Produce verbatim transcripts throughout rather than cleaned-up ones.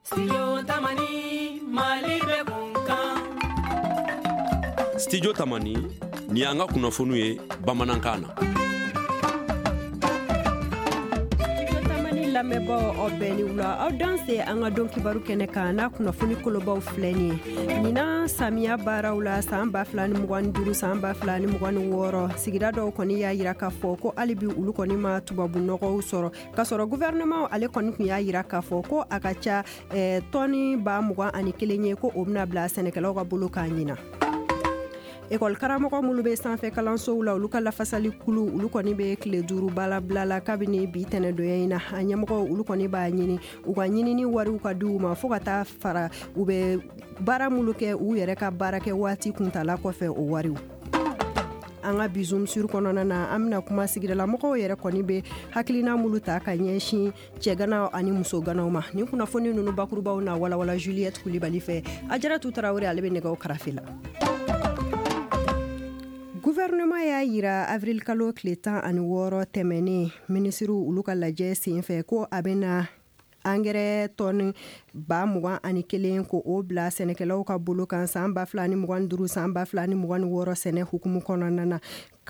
Studio Tamani Malibe Kunkan. Studio Tamani ni an ka kunnafoniw ye bamanankan na. Lamɛnbaaw aw bɛɛ ni wula aw dan se an ka dɔn kibaru kɛnɛ kan n'a kunnafoni kolobaw filɛ nin ye ɲinan samiya baaraw la san ba fila ni mugan ni duuru san ba fila ni mugan ni wɔɔrɔ sigida dɔw kɔni y'a yira k'a fɔ ko hali bi olu kɔni ma tubabu nɔgɔw sɔrɔ k'a sɔrɔ gouvernement ale kɔni tun y'a yira k'a fɔ ko a ka ca eh, tɔni ba mugan ani kelen ye ko o bɛna bila sɛnɛkɛlaw ka bolo k'a ɲina. École karamɔgɔ minnu bɛ sanfɛ kalansow la olu ka lafasali kulu olu kɔni bɛ tile duuru balabila la kabini bi tɛnɛdonya in na a ɲɛmɔgɔ olu kɔni b'a ɲini u ka ɲinini wariw ka di u ma fo ka taa fara u bɛ baara minnu kɛ u yɛrɛ ka baara kɛ waati kuntala kɔfɛ o wariw. An ka bi Zoom sur kɔnɔna na an bɛna kuma sigidalamɔgɔw yɛrɛ kɔni bɛ hakilina minnu ta ka ɲɛsin cɛganaw ani musoganaw ma nin kunnafoni ninnu bakurubaw na walawala Juliette Kulibali fɛ Ajaratu Tarawele ale bɛ nɛgɛw karafe la. Gouvernement y'a yira avril kalo tile tan ani wɔɔrɔ tɛmɛnen minisiriw olu ka lajɛ senfɛ ko a bɛna angɛrɛ tɔni ba mugan ani kelen ko o bila sɛnɛkɛlaw ka bolo kan san ba fila ni mugan ni duuru san ba fila ni mugan ni wɔɔrɔ sɛnɛ hukumu kɔnɔna na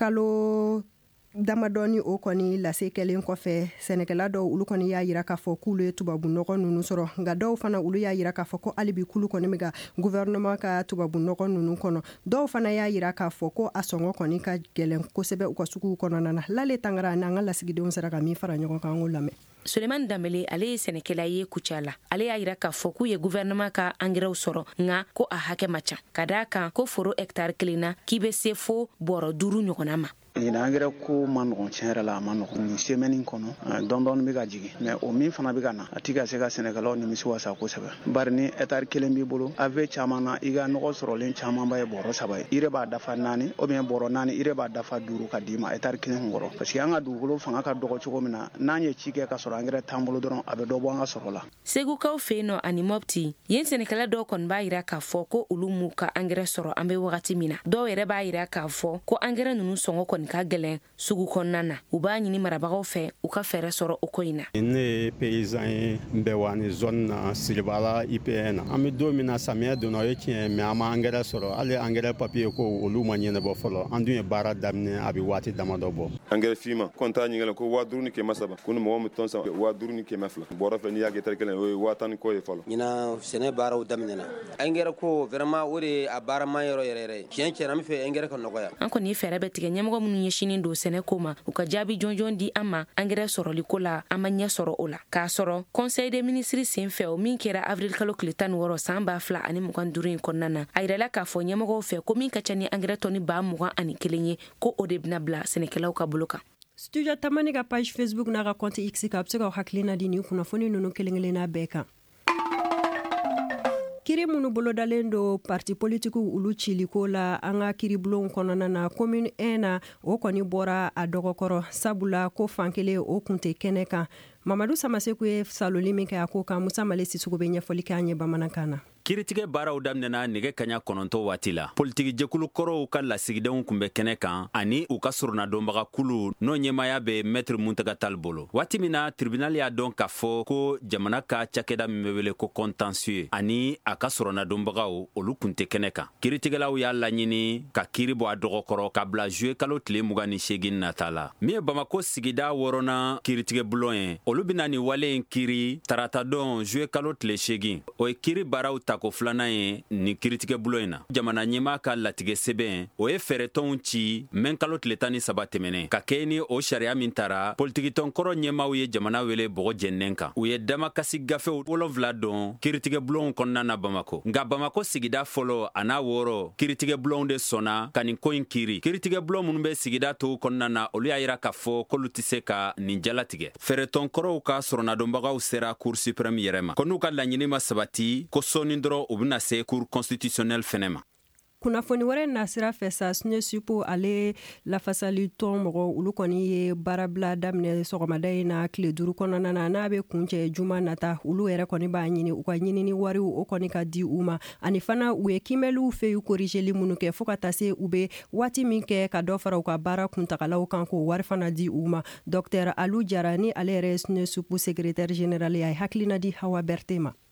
kalo damadɔni o kɔni lase kɛlen kɔfɛ sɛnɛkɛla dɔw olu kɔni y'a yira k'a fɔ k'ulu ye tubabu nɔgɔ ninnu sɔrɔ nka dɔw fana olu y'a yira k'a fɔ ko hali bi kulu kɔni bɛ ka gouvernement ka tubabu nɔgɔ ninnu kɔnɔ dɔw fana y'a yira k'a fɔ ko a sɔngɔ kɔni ka gɛlɛn kosɛbɛ u ka suguw kɔnɔna na Lale Tangara n'an ka lasigidenw sera ka min fara ɲɔgɔn kan an k'o lamɛn. Sulemani Danbele ale ye sɛnɛkɛla ye Kucala ale y'a yira k'a fɔ k'u ye gouvernement ka engrais sɔrɔ nka ko a hakɛ ma ca ka d'a kan ko foro hectare kelen na k'i bɛ se fo bɔrɔ duuru ɲɔgɔnna ma. Nin angɛrɛ ko ma nɔgɔn tiɲɛ yɛrɛ la a ma nɔgɔn nin semaine kɔnɔ dɔn dɔɔni bɛ ka jigin mais o min fana bɛ ka na a ti ka se ka sɛnɛkɛlaw nimisi wasa kosɛbɛ bari ni hectare kelen b'i bolo a bɛ caman na i ka nɔgɔ sɔrɔlen caman ba ye bɔrɔ saba ye i yɛrɛ b'a dafa naani ou bien bɔrɔ naani i yɛrɛ b'a dafa duuru ka d'i ma hectare kelen kɔrɔ parce que an ka dugukolo fanga ka dɔgɔ cogo min na n'an ye ci kɛ ka sɔrɔ angɛrɛ t'an bolo dɔrɔn a bɛ dɔ bɔ an ka sɔrɔ la. Segukaw fɛ yen nɔ ani Mopti yen sɛnɛkɛla dɔw kɔni b'a yira k'a fɔ ko olu m'u ka angɛrɛ sɔrɔ an bɛ wagati min na dɔw yɛrɛ b'a yira k'a fɔ ko angɛrɛ ninnu sɔngɔ kɔni ka gɛlɛn sugu kɔnɔna na u b'a ɲini marabagaw fɛ u ka fɛɛrɛ sɔrɔ o ko in na. Ne ye paysan ye n bɛ wa ni zone na Siribala I P N na an bɛ don min na samiyɛ donna o ye tiɲɛ mais an ma angɛrɛ sɔrɔ hali angɛrɛ papier ko olu ma ɲɛnabɔ fɔlɔ an dun ye baara daminɛ a bɛ waati damadɔ bɔ. Angɛrɛ finman ko n t'a ɲininka ko waa duuru ni kɛmɛ saba ko ni mɔgɔ min tɔn san waa duuru ni kɛmɛ fila bɔrɔ fɛ n'i y'a kɛ tɛrɛ kelen o ye waa tan ni kɔ ye fɔlɔ. ɲinan sɛnɛ baaraw daminɛna angɛrɛ ko vraiment o de a baara ma yɔrɔ yɛrɛ yɛrɛ tiɲɛ tiɲɛ an bɛ fɛ angɛrɛ ka nɔgɔya. An kɔni ye fɛɛrɛ bɛ tigɛ ɲɛmɔgɔ minnu ɲɛsinen don sɛnɛ ko ma u ka jaabi jɔnjɔn di an ma angɛrɛ sɔrɔli ko la an ma ɲɛ sɔrɔ o la k'a sɔrɔ conseil des ministres sen fɛ o min kɛra avril kalo tile tan ni wɔɔrɔ san ba fila ani mugan duuru in kɔnɔna na a yirala k'a fɔ ɲɛmɔgɔw fɛ ko min ka ca ni angɛrɛ tɔni ba mugan ani kelen ye ko o de bɛna bila sɛnɛkɛlaw ka bolo kan. Studio Tamani ka page Facebook n'a ka compte X ka a bɛ se ka hakilina di nin kunnafoni ninnu kelen-kelenna bɛɛ kan. Kiri minnu bolodalen do parti politiku ulu ciliko la an ka kiribulon kɔnɔna na commune un na o kɔni bɔra a dɔgɔkɔrɔ sabula ko fankelen o kun tɛ kɛnɛ kan Mamadu Samaseku ye saloli min kɛ a ko kan Musa Male Sissogo bɛ ɲɛfɔli kɛ an ye bamanankan na. Kiritigɛ baaraw daminɛna nɛgɛ kaɲa kɔnɔntɔn waati la politiki jɛkulu kɔrɔw ka lasigidenw kun bɛ kɛnɛ kan ani u ka surunadonbaga kulu n'o ɲɛmaya bɛ maître Muntaga Tall bolo waati min na tribunal y'a dɔn k'a fɔ ko jamana ka cakɛda min bɛ wele ko contentieux ani a ka surunadonbagaw olu kun tɛ kɛnɛ kan kiritigɛlaw y'a laɲini ka kiri bɔ a dɔgɔkɔrɔ ka bila juillet kalo tile mugan ni seegin nata la min ye Bamako sigida wɔɔrɔnan kiritigɛ bulon ye olu bɛna ni wale in kiri tarata dɔn juillet kalo tile seegin o ye kiri baaraw ta ko filanan ye ni kiritigɛ bulon in na jamana ɲɛmaa ka latigɛ sɛbɛn o ye fɛɛrɛtɔnw ci mɛn kalo tile tan ni saba tɛmɛnen ka kɛ ni o sariya min tara politikitɔn kɔrɔ ɲɛmaaw ye jamana wele bɔgɔ jɛnnen kan u ye damakasi gafew wolonfila dɔn kiritigɛ bulonw kɔnɔna na Bamako nka Bamako sigida fɔlɔ a n'a wɔɔrɔ kiritigɛ bulonw de sɔnna ka nin ko in kiri kiritigɛ bulon minnu bɛ sigida tɔw kɔnɔna na olu y'a yira k'a fɔ k'olu tɛ se ka nin jalatigɛ fɛɛrɛtɔn kɔrɔw ka sɔrɔnadonbagaw sera cour suprême yɛrɛ ma ko n'u ka laɲini ma sabati ko sɔɔni dɔrɔn u bɛna se cour constitutionnelle fɛnɛ ma. Kunnafoni wɛrɛ nasira fɛ sa Sune Supo ale lafasali tɔn mɔgɔ olu kɔni ye baarabila daminɛ sɔgɔmada in na tile duuru kɔnɔna na n'a bɛ kuncɛ juma nata olu yɛrɛ kɔni b'a ɲini u ka ɲinini wariw o kɔni ka di u ma ani fana u ye kimɛliw fɛ yu korigeli minnu kɛ fo ka taa se u bɛ waati min kɛ ka dɔ fara u ka baara kuntagalaw kan k'o wari fana di u ma Docteur Alu Jara ni ale yɛrɛ ye Sune Supo secrétaire général ye a ye hakilina di Hawa Berté ma.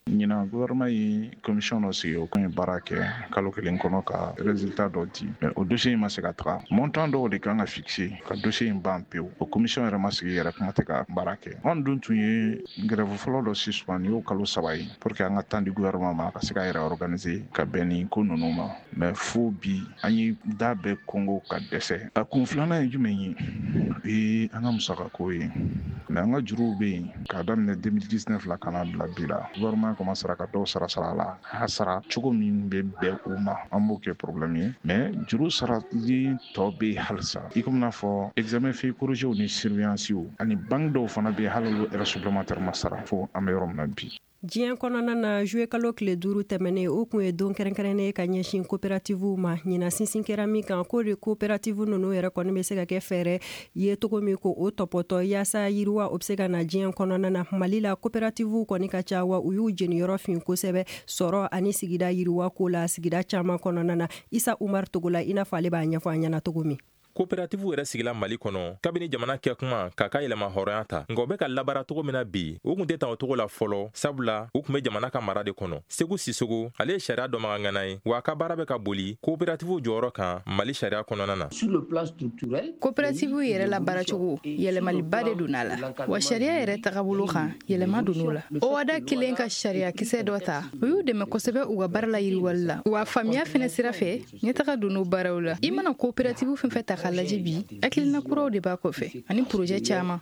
ɲina gouvernement ye commission dɔ sigi o kun ye baara kɛ kalo kelen kɔnɔ ka résultat dɔ di mais o dossier ma se ka taga montant dɔw de kan ka fixer ka dossier in ban pewu o commission yɛrɛ ma sigi yɛrɛ kuma tɛ ka baara kɛ anw dun tun ye grève fɔlɔ dɔ suspend y'o kalo saba ye pour que an ka temps di gouvernement ma ka se ka yɛrɛ organiser ka bɛn ni ko ninnu ma mais fo bi an ye da bɛɛ kɔngo ka dɛsɛ a kun filanan ye jumɛn ye ee an ka musaka ko ye mais an ka juruw bɛ yen k'a daminɛ deux mille dix-neuf la ka na bila bi la gouvernement commencera ka dɔw sara sara la a sara cogo min bɛ bɛn u ma an b'o kɛ problème ye mais juru sarali tɔ bɛ halisa i komi n'a fɔ examen fee corrigé ni surveillance ani banque dɔw fana bɛ hali olu heure supplémentaire ma sara fo an bɛ yɔrɔ min na bi. diɲɛ kɔnɔna na juillet kalo tile duuru tɛmɛnen o kun ye don kɛrɛnkɛrɛnnen ka ɲɛsin coopérative ma ɲina sinsin kɛra min kan ko de coopérative ninnu yɛrɛ kɔni bɛ se ka kɛ fɛɛrɛ ye cogo min ko o tɔpɔtɔ yaasa yiriwa o bɛ se ka na diɲɛ kɔnɔna na mali la coopérative kɔni ka ca wa u y'u jeniyɔrɔ fin kosɛbɛ sɔrɔ ani sigida yiriwa ko la sigida caman kɔnɔna na isa umar togola i n'a fɔ ale b'a ɲɛfɔ an ɲɛna cogo min. coopérative yɛrɛ sigila mali kɔnɔ kabini jamana kɛ kuma k'a ka yɛlɛma hɔrɔnya ta nka o bɛ ka labara cogo min na bi o kun tɛ tan o cogo la fɔlɔ sabula u kun bɛ jamana ka mara de kɔnɔ segu sisogo ale ye sariya dɔmagaŋana ye wa a ka baara bɛ ka boli coopérative jɔyɔrɔ kan mali sariya kɔnɔna na. coopérative yɛrɛ la baaracogo yɛlɛmaliba de donna la wa sariya yɛrɛ tagabolo kan yɛlɛma donn'o la o wada kelen ka sariya kisɛ dɔ ta o y'u dɛmɛ kosɛbɛ u ka baara la yiriwali la wa faamuya fɛnɛ sira fɛ ɲɛtaga donn'o baaraw la i mana coopérative fɛn fɛn ta ka lajɛ bi hakilina kuraw de b'a kɔfɛ ani projet caman.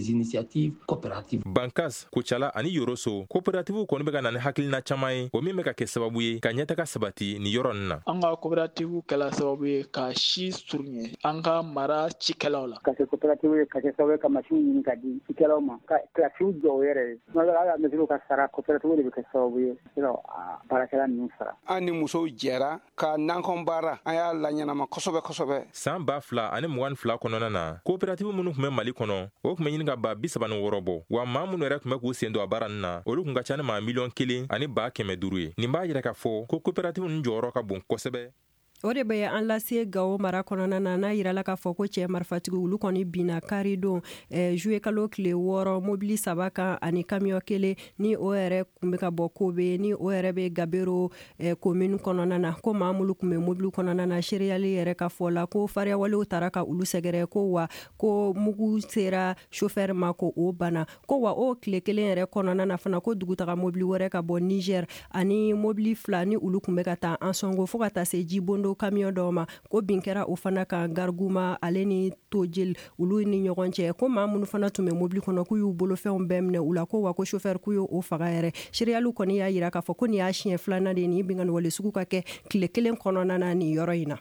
bankas kucala ani yoroso coopérative kɔni bɛ ka na ni hakilina caman ye o min bɛ ka kɛ sababu ye ka ɲɛtaga sabati ni yɔrɔ nin na. an ka coopérative kɛla sababu ye ka si surunya an ka mara cikɛlaw la. ka kɛ coopérative ye ka kɛ sababu ye ka machine ɲini ka di cikɛlaw ma ka kilasiw jɔ yɛrɛ ye tuma dɔ la hali mesiriw ka sara coopérative de bɛ kɛ sababu ye se ka baarakɛla ninnu sara. an ni musow jɛra ka nakɔ baara an y'a laɲɛnama kosɛbɛ kosɛbɛ. san ba fila ani mugan fila kɔnɔna na coopérative minnu tun bɛ mali kɔnɔ o tun bɛ ɲini ka ba bi saba ni wɔɔrɔ bɔ wa maa minnu yɛrɛ tun bɛ k'u sen don a baara nin na olu tun ka ca ni maa miliyɔn kelen ani ba kɛmɛ duuru ye nin b'a yɛrɛ k'a fɔ ko coopérative ninnu jɔyɔrɔ ka bon kosɛbɛ. o de bɛ an lase Gao mara kɔnɔna na n'a yirala k'a fɔ ko cɛ marifatigi olu kɔni binna kari don eh, juillet kalo tile wɔɔrɔ mobili saba kan ani kamiyon kelen ni o yɛrɛ kun bɛ ka bɔ Kobe ni o yɛrɛ bɛ Gabero eh, commune kɔnɔna na ko maa minnu kun bɛ mobili kɔnɔna na seriyali yɛrɛ ka fɔ la ko fariyawalew taara ka olu sɛgɛrɛ ko wa ko mugu sera chauffeur ma ko o bana ko wa o tile kelen yɛrɛ kɔnɔna na fana ko dugutaga mobili wɛrɛ ka bɔ Niger ani mobili fila ni olu kun bɛ ka taa Ansongo fo ka taa se Jibondo camion dɔw ma ko bin kɛra o fana kan Garguma ale ni Tojil olu ni ɲɔgɔn cɛ ko maa minnu fana tun bɛ mobili kɔnɔ k'u y'u bolofɛnw bɛɛ minɛ u la ko wa ko chauffeur k'u y'o faga yɛrɛ seriyaliw kɔni y'a yira k'a fɔ ko nin y'a siɲɛ filanan de ye nin bingani wale sugu ka kɛ tile kelen kɔnɔna na nin yɔrɔ in na.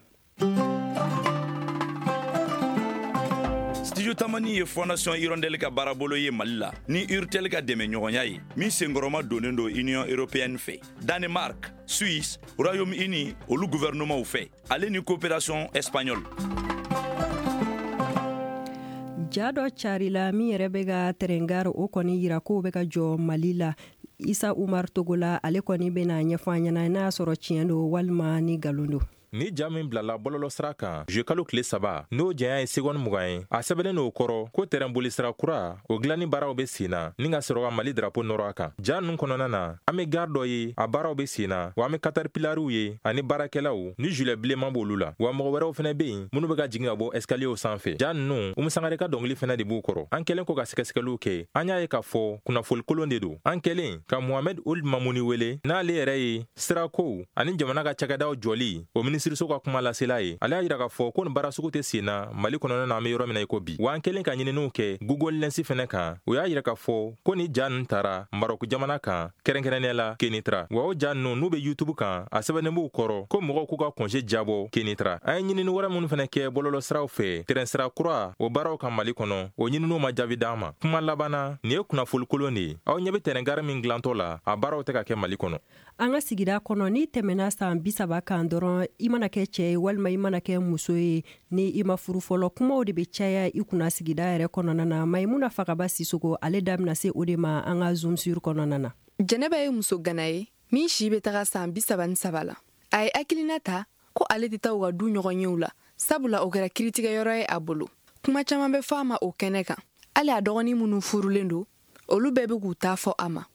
Studio Tamani ye Fondation Hirondelle ka baarabolo ye Mali la ni Urtel ka dɛmɛ ɲɔgɔnya ye min senkɔrɔma donnen do Union Européenne fɛ Danemark, Suisse, Royaume-Uni olu gouvernement fɛ ale ni coopération espagnole. ja dɔ carila min yɛrɛ bɛ ka terengari o kɔni yira ko bɛ ka jɔ Mali la Isa Umar Togola ale kɔni bɛna ɲɛfɔ an ɲɛna n'a sɔrɔ tiɲɛ do walima ni galon do. ni ja min bilala bɔlɔlɔ sira kan juillet kalo tile saba n'o janya ye seconde mugan ye a sɛbɛnnen n'o kɔrɔ ko terrain boli sira kura o dilanni baaraw bɛ sen na ni ka sɔrɔ ka Mali drapeau nɔrɔ a kan ja ninnu kɔnɔna na an bɛ gare dɔ ye a baaraw bɛ sen na wa an bɛ caterpillariw ye ani baarakɛlaw ni gilet bilenman b'olu la wa mɔgɔ wɛrɛw fɛnɛ bɛ yen minnu bɛ ka jigin ka bɔ escalierw sanfɛ ja ninnu Umu Sangare ka dɔnkili fɛnɛ de b'u kɔrɔ an kɛlen ko ka sɛgɛsɛgɛliw kɛ an y'a ye k'a fɔ kunnafoli kolon de don an kɛlen ka Mohamed Ould Mamuni wele n'ale yɛrɛ ye sirakow ani jamana ka cakɛdaw jɔli o minisiriso ka kuma lase ale y'a yira k'a fɔ ko nin baara sugu tɛ sen na Mali kɔnɔna na an bɛ yɔrɔ min na i ko bi wa an kɛlen ka ɲininiw kɛ Google Lens fɛnɛ kan o y'a yira k'a fɔ ko ni ja ninnu taara Marɔku jamana kan kɛrɛnkɛrɛnnenya la Kenitra wa o ja ninnu n'u bɛ YouTube kan a sɛbɛnnen b'u kɔrɔ ko mɔgɔw k'u ka congé jabɔ Kenitra an ye ɲinini wɛrɛ minnu fɛnɛ kɛ bɔlɔlɔ siraw fɛ terrain sira kura o baaraw kan Mali kɔnɔ o ɲininiw ma jaabi d'an ma kuma labanna nin ye kunnafoli kolon de ye aw ɲɛ bɛ terrain gare min dilantɔ la a baaraw tɛ ka kɛ Mali kɔnɔ an ka sigida kɔnɔ ni tɛmɛna san bi saba kan dɔrɔn i mana kɛ cɛ ye walima i mana kɛ muso ye ni i ma furu fɔlɔ kumaw de bɛ caya i kunna sigida yɛrɛ kɔnɔna na Maimuna Fagaba Sisoko ale da bɛna se o de ma an ka Zoom sur kɔnɔna na. Jɛnɛba ye muso gana ye min si bɛ taga san bi saba ni saba la a ye hakilina ta ko ale tɛ taa u ka du ɲɔgɔn yew la sabula o kɛra kiritigɛyɔrɔ ye a bolo kuma caman bɛ fɔ a ma o kɛnɛ kan hali a dɔgɔnin minnu furulen don olu bɛɛ bɛ k'u ta fɔ a ma e bɛ ka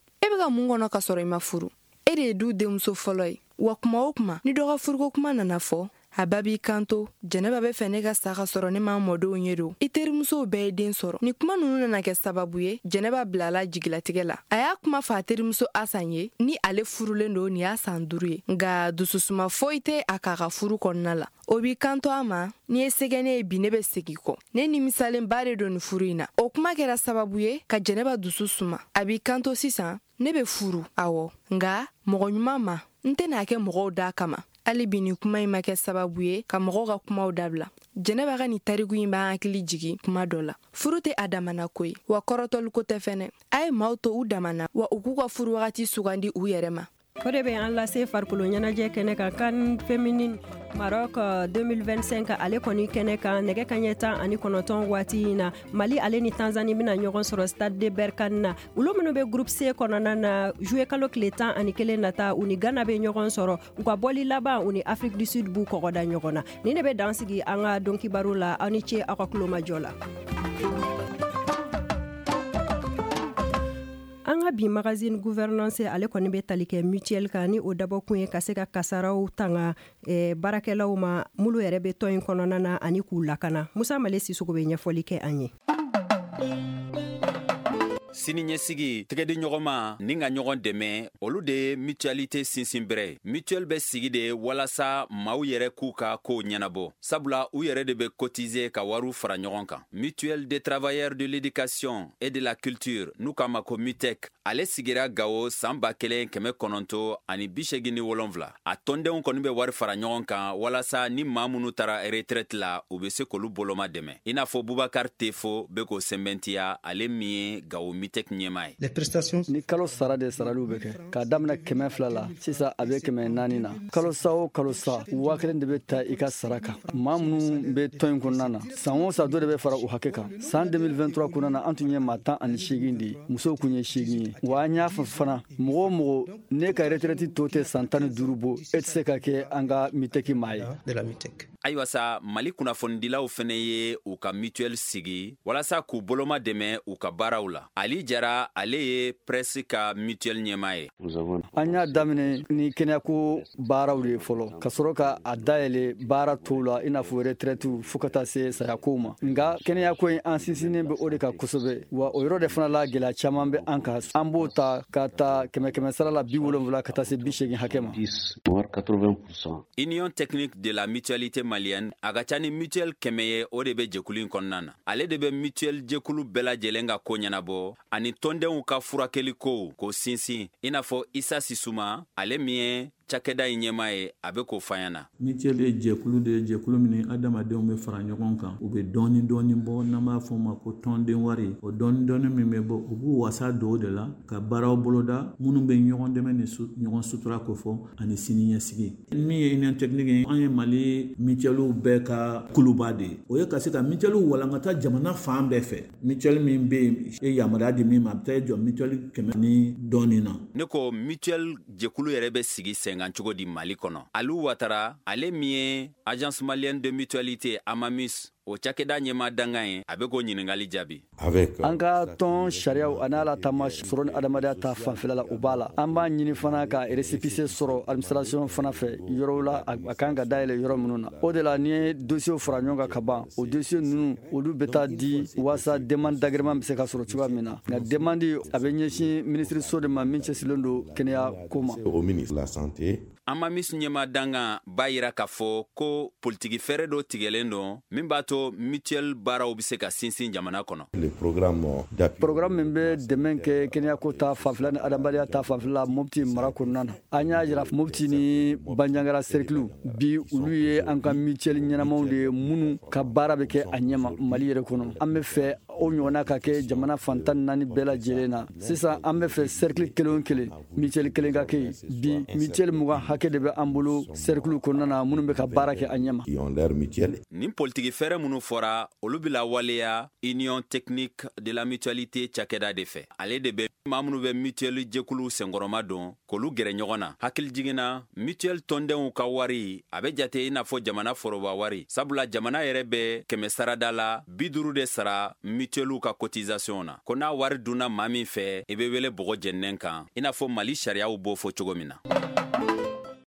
ka mun kɔnɔ ka sɔrɔ I ma furu? E de ye du denmuso fɔlɔ ye. Wa kuma o kuma ni dɔ ka furuko kuma nana fɔ, a ba b'i kanto, Jɛnɛba bɛ fɛ ne ka sa ka sɔrɔ ne ma mɔdenw ye don. I terimusow bɛɛ ye den sɔrɔ. Ni kuma ninnu nana kɛ sababu ye, Jɛnɛba bilala jigilatigɛ la. A y'a kuma fɔ a terimuso Asan ye, ni ale furulen don nin y'a san duuru ye. Nka dususuma foyi tɛ a k'a ka furu kɔnɔna la. O b'i kanto a ma, ni ye sɛgɛnɛ ye bi ne bɛ segin kɔ. Ne nimisalen ba de don nin furu in na. O kuma kɛra sababu ye ka Jɛnɛba dusu suma. A b'i kanto sisan, ne bɛ furu, awɔ. Nka mɔgɔ ɲuman ma, n tɛna kɛ mɔgɔw da kama. Hali bi ni kuma in ma kɛ sababu ye ka mɔgɔw ka kumaw dabila. Jɛnɛba ka ni tariku in b'an hakili jigi kuma dɔ la. Furu tɛ a damana ko ye, wa kɔrɔtɔli ko tɛ fɛnɛ. A ye maaw to u damana, wa u k'u ka furu wagati sugandi u yɛrɛ ma. O de bɛ an lase farikolo ɲɛnajɛ kɛnɛ kan kan féminine Maroc deux mille vingt-cinq ale kɔni kɛnɛ kan nɛgɛ kaɲɛ tan ani kɔnɔntɔn waati in na Mali ale ni Tanzanie bɛna ɲɔgɔn sɔrɔ Stade de Berkane na. Olu minnu bɛ groupe C kɔnɔna na juillet kalo tile tan ani kelen nata u ni Ghana bɛ ɲɔgɔn sɔrɔ. U ka bɔli laban u ni Afrique du Sud b'u kɔgɔda ɲɔgɔn na. Ni ne bɛ dan sigi an ka dɔnkibaru la aw ni ce aw ka kulomajɔ la. An ka bi magazine gouvernance ale kɔni bɛ tali kɛ mutuelle kan ni o dabɔkun ye ka se ka kasaraw tanga eh, baarakɛlaw ma mulu yɛrɛ bɛ tɔn in kɔnɔna na ani k'u lakana. Musa Male Sisoko bɛ ɲɛfɔli kɛ an ye. Sini ɲɛsigi tɛgɛdi ɲɔgɔnma ni ka ɲɔgɔn dɛmɛ olu de ye mutualité sinsinbɛrɛ. Mutuelle bɛ sigi de walasa maaw yɛrɛ k'u ka kow ɲɛnabɔ. Sabula u yɛrɛ de bɛ cotiser ka wariw fara ɲɔgɔn kan. Mutuelle des travailleurs de l'éducation et de la culture n'u k'a ma ko MUTEC ale sigira Gawo san ba kelen kɛmɛ kɔnɔntɔn ani bi seegin ni wolonwula. A tɔndenw kɔni bɛ wari fara ɲɔgɔn kan walasa ni maa minnu taara retraite la u bɛ se k'olu boloma dɛmɛ. I n'a fɔ Bubakar Tefo bɛ k'o sɛbɛntiya ale min ye Gawo MUTEC ɲɛmaa ye. Les prestations ni kalo sara de saraliw bɛ kɛ k'a daminɛ kɛmɛ fila la sisan a bɛ kɛmɛ naani na. Kalo sa o kalo sa waa kelen de bɛ ta i ka sara kan. Maa minnu bɛ tɔn in kɔnɔna na san o san dɔ de bɛ fara u hakɛ kan. San deux mille vingt-trois kɔnɔna na an tun ye maa tan ani seegin de ye musow kun ye seegin ye. Wa an y'a fɔ fana mɔgɔ o mɔgɔ ne ka retraite tɔ tɛ san tan ni duuru bɔ e tɛ se ka kɛ an ka MUTEC maa ye. Ayiwa sa Mali kunnafonidilaw fɛnɛ ye u ka mutuelle sigi walasa k'u boloma dɛmɛ u ka baaraw la. Ali Jara ale ye presse ka mutuelle ɲɛmaa ye. An y'a daminɛ ni kɛnɛyako baaraw de ye fɔlɔ ka sɔrɔ ka a dayɛlɛ baara tɔw la i n'a fɔ retraite fo ka taa se sayakow ma. Nka kɛnɛyako in an sinsinnen bɛ o de kan kosɛbɛ wa o yɔrɔ de fana la gɛlɛya caman bɛ an kan. An b'o ta ka taa kɛmɛ kɛmɛ sara la bi wolonwula ka taa se bi seegin hakɛ ma. Union technique de la mutualité malienne a ka ca ni mutuelle kɛmɛ ye o de bɛ jɛkulu in kɔnɔna na. Ale de bɛ mutuelle jɛkulu bɛɛ lajɛlen ka ko ɲɛnabɔ ani tɔndenw ka furakɛli ko k'o sinsin i n'a fɔ Isa Sisuma ale min ye cakɛda in ɲɛmaa ye a bɛ k'o fɔ na. Mutuelle ye jɛkulu de ye jɛkulu min ni adamadenw bɛ fara ɲɔgɔn kan u bɛ dɔɔni dɔɔni bɔ n'an b'a fɔ o ma ko tɔnden wari o dɔɔni dɔɔni min bɛ bɔ u b'u wasa don o de la ka baaraw boloda minnu bɛ ɲɔgɔn dɛmɛ ni ɲɔgɔn sutura ko fɔ ani sini ɲɛsigi. Min ye union technique ye an ye Mali mutuelle bɛɛ ka kuluba de ye o ye ka se ka mutuelle walankata jamana fan bɛɛ fɛ. Mutuelle min bɛ ye yamaruya di min ma a bɛ taa jɔ mutuelle kɛmɛ ni dɔɔni na. Ne ko mutuelle jɛkulu yɛrɛ bɛ sigi sen kan cogo di Mali kɔnɔ. Aliou Ouattara ale min ye agence malienne de mutualité AMAMUS o cakɛda ɲɛma dangan ye a bɛ k'o ɲiningali jaabi. An ka tɔn sariyaw ani ala taama sɔrɔ ni adamadenya ta fanfɛla la o b'a la. An b'a ɲini fana ka récépissé sɔrɔ administration fana fɛ yɔrɔw la a kan ka dayɛlɛ yɔrɔ minnu na. O de la ni ye dossier fara ɲɔgɔn kan ka ban o dossier ninnu olu bɛ taa di waasa demande d'agrément bɛ se ka sɔrɔ cogoya min na. Nka demande a bɛ ɲɛsin ministre so de ma min cɛsilen don kɛnɛya ko ma. Au ministre de la santé. AMAMUS ɲɛma dangan b'a yira k'a fɔ ko politiki fɛrɛ dɔ tigɛlen don min b'a to mutuelle baaraw bɛ se ka sinsin jamana kɔnɔ. Le programme d'appui. Programme min bɛ dɛmɛ kɛ kɛnɛyako ta fanfɛla ni adamadenya ta fanfɛla la Mopti mara kɔnɔna na. An y'a yira Mopti ni Bandiagara cercle bi olu ye an ka mutuelle ɲɛnamaw de ye minnu ka baara bɛ kɛ a ɲɛma Mali yɛrɛ kɔnɔ. An bɛ fɛ o ɲɔgɔnna ka kɛ jamana fantan naani bɛɛ lajɛlen na. Sisan an bɛ fɛ cercle kelen o kelen mutuelle kelen ka kɛ yen. Bi mutuelle mugan hakɛ de bɛ an bolo cercle kɔnɔna na minnu bɛ ka baara kɛ a ɲɛma. Nin politiki fɛrɛ minnu fɔra olu bɛ lawaleya Union technique de la mutualité cakɛda de fɛ. Ale de bɛ maa minnu bɛ mutuelle jɛkulu senkɔrɔma don k'olu gɛrɛ ɲɔgɔn na hakili jiginna mutuel tɔndenw ka wari a be jate i n'a fɔ jamana foroba wari sabula jamana yɛrɛ bɛ kɛmɛ sarada la bi duru de sara mutuelu ka cotisation na ko n'a wari dunna maa min fɛ i be wele bɔgɔ jɛnnɛn kan i n'a fɔ mali sariyaw b'o fɔ cogo min na